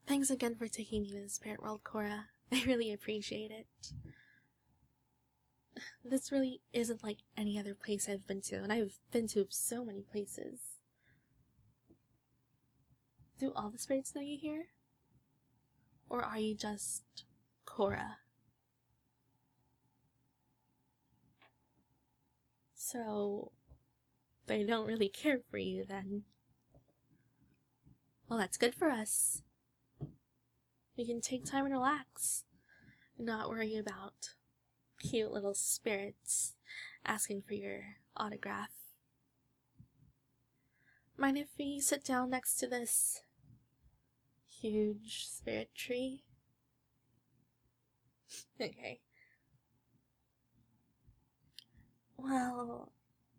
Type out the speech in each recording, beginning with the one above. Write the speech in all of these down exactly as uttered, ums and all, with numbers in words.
Thanks again for taking me to the spirit world, Cora. I really appreciate it. This really isn't like any other place I've been to, and I've been to so many places. Do all the spirits know you here? Or are you just Cora? So, they don't really care for you then. Well, that's good for us. We can take time and relax, and not worry about cute little spirits asking for your autograph. Mind if we sit down next to this huge spirit tree? Okay. Well,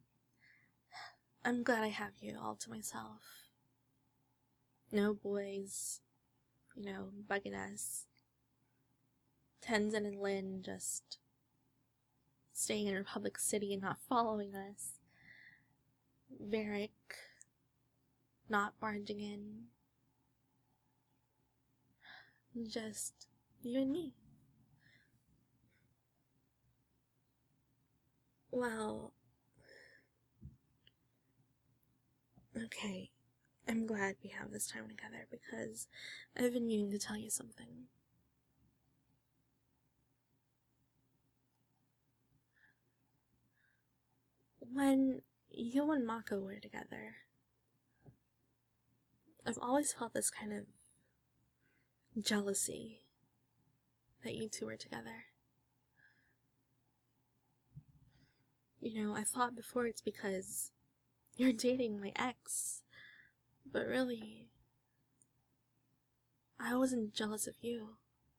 I'm glad I have you all to myself. No boys, you know, bugging us. Tenzin and Lin just staying in Republic City and not following us. Varric not barging in. Just you and me. Well, okay, I'm glad we have this time together because I've been meaning to tell you something. When you and Mako were together, I've always felt this kind of jealousy that you two were together. You know, I thought before it's because you're dating my ex, but really, I wasn't jealous of you.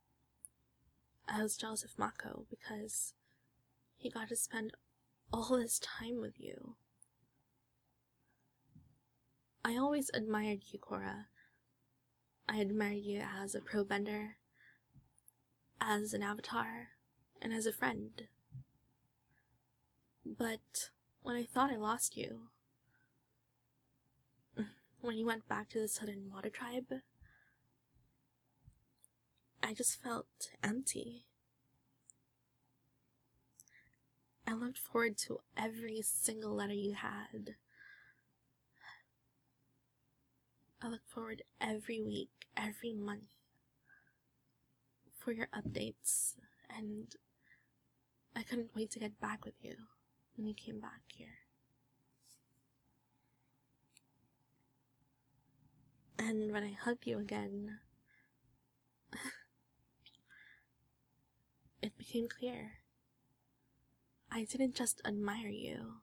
I was jealous of Mako because he got to spend all this time with you. I always admired you, Cora. I admired you as a pro bender, as an avatar, and as a friend. But when I thought I lost you, when you went back to the Southern Water Tribe, I just felt empty. I looked forward to every single letter you had. I look forward every week, every month for your updates, and I couldn't wait to get back with you when you came back here. And when I hugged you again, it became clear. I didn't just admire you.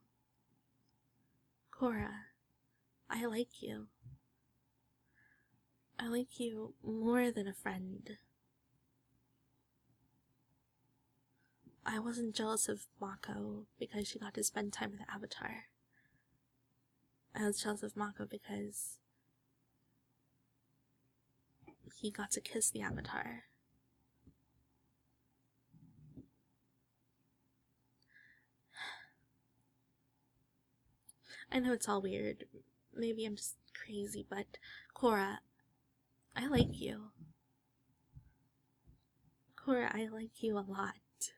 Cora, I like you. I like you more than a friend. I wasn't jealous of Mako because she got to spend time with the Avatar. I was jealous of Mako because he got to kiss the Avatar. I know it's all weird. Maybe I'm just crazy, but Cora, I like you. Cora, I like you a lot.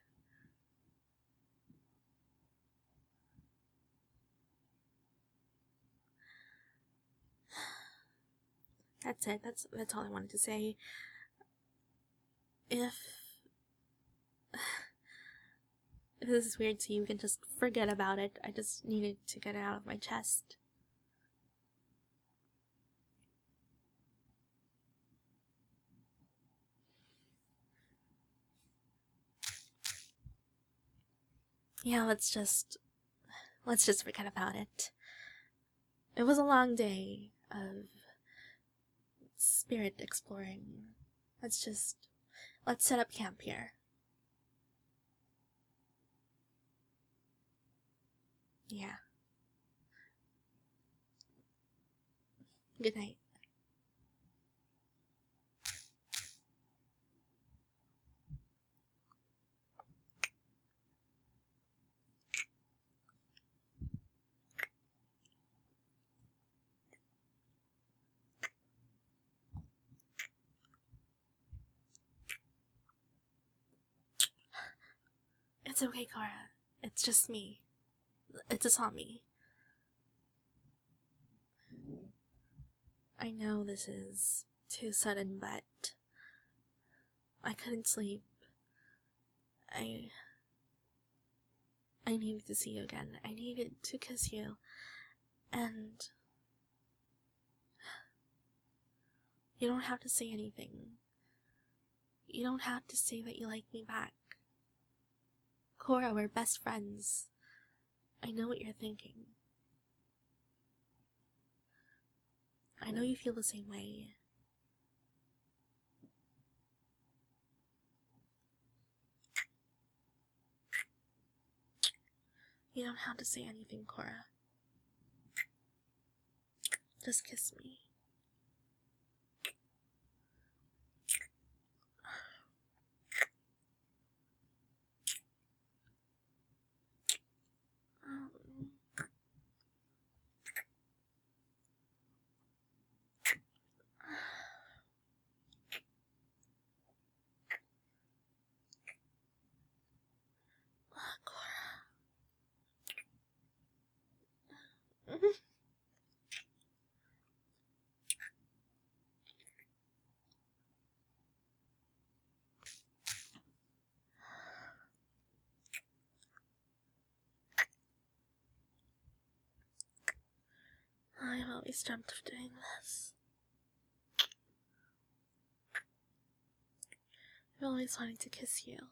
That's it. That's that's all I wanted to say. If, if this is weird to you, you can just forget about it. I just needed to get it out of my chest. Yeah, let's just let's just forget about it. It was a long day of spirit exploring. Let's just let's set up camp here. Yeah. Good night. It's okay, Cora. It's just me. It's a Tommy. I know this is too sudden, but I couldn't sleep. I... I needed to see you again. I needed to kiss you. And... you don't have to say anything. You don't have to say that you like me back. Cora, we're best friends. I know what you're thinking. I know you feel the same way. You don't have to say anything, Cora. Just kiss me. I've always dreamt of doing this. I've always wanted to kiss you.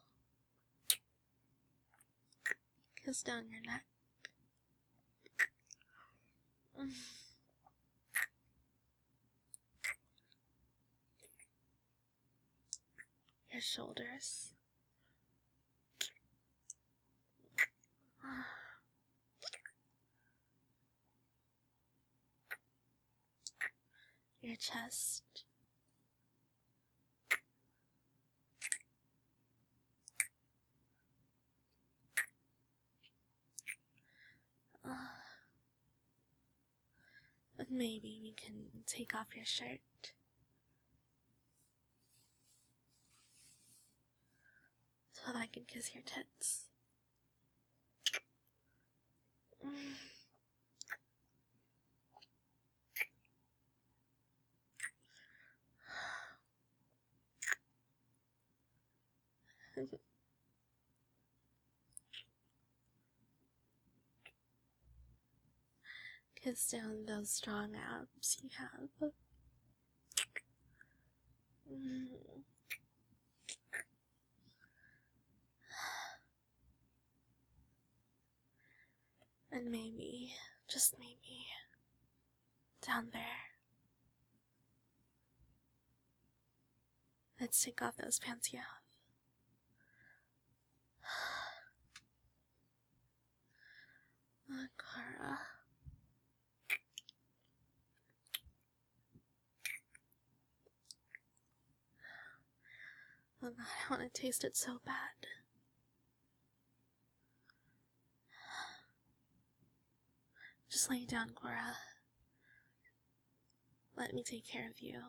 Kiss down your neck. Your shoulders. Your chest. Uh, and maybe we can take off your shirt. So that I can kiss your tits. Kiss down those strong abs you have. Mm. And maybe, just maybe, down there, let's take off those pants you have. Oh, Cora. Oh God, I want to taste it so bad. Just lay down, Cora. Let me take care of you.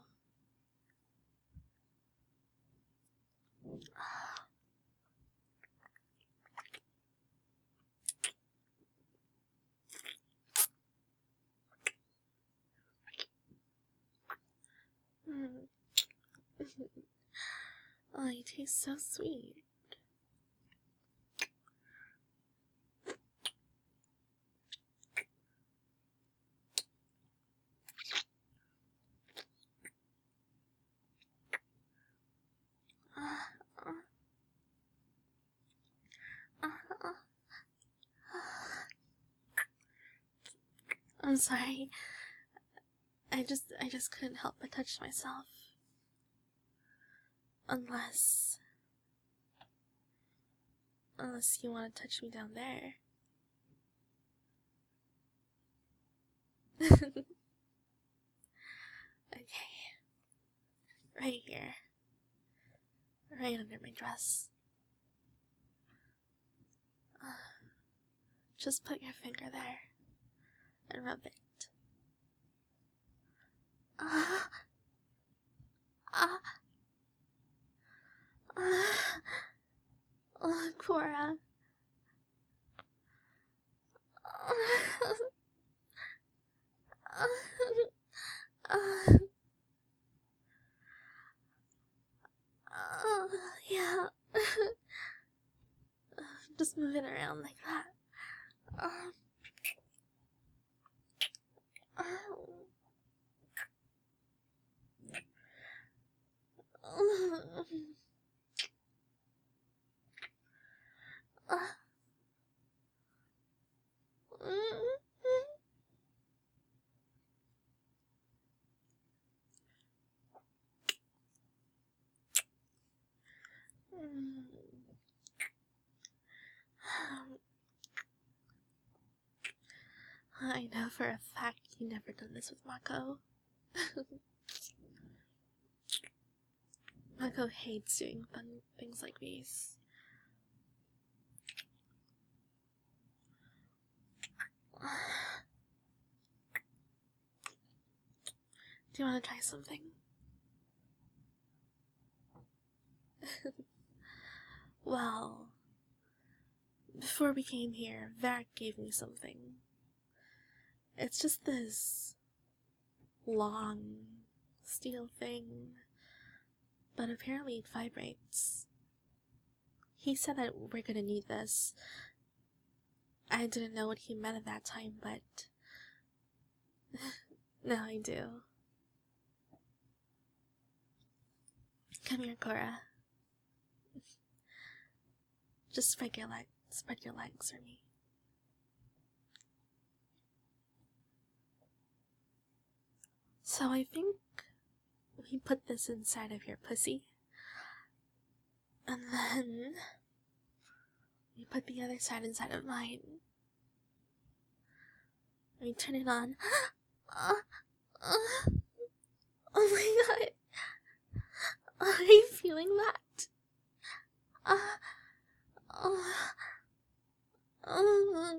Mm. Oh, you taste so sweet. I'm sorry. I just, I just couldn't help but touch myself. Unless... Unless you want to touch me down there. Okay. Right here. Right under my dress. Uh, just put your finger there. And rub it. Ah. Ah. Ah. Oh, Cora. Uh, yeah. Just move it around like that. Um. Oh. Uh. I know for a fact you never done this with Mako. Mako hates doing fun things like these. Do you want to try something? Well, before we came here, Varric gave me something. It's just this long steel thing, but apparently it vibrates. He said that we're gonna need this. I didn't know what he meant at that time, but now I do. Come here, Cora. Just spread your legs, spread your legs for me. So I think we put this inside of your pussy, and then we put the other side inside of mine. We turn it on. uh, uh, oh my god. Are you feeling that? Uh, uh, uh,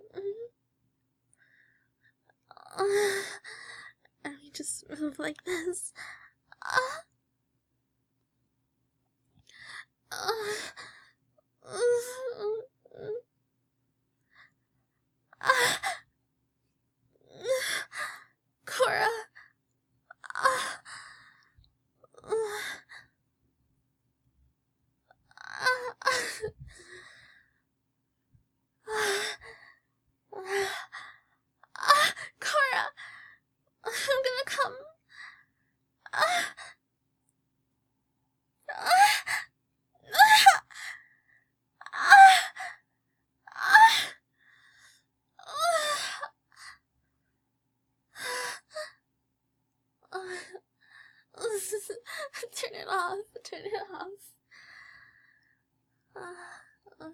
uh, and we just move like this. Uh, uh, uh, uh, Cora. Uh, uh, Cora, I'm gonna come. Turn it off. Turn it off. Uh, uh.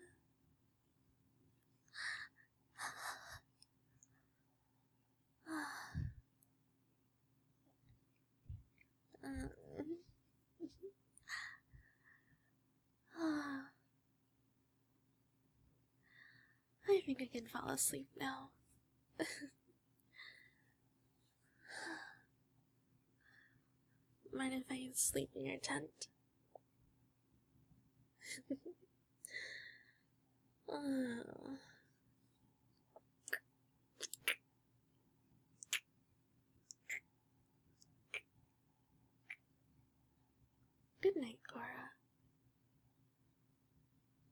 I think I can fall asleep now. Mind if I sleep in your tent? Oh. Good night, Cora.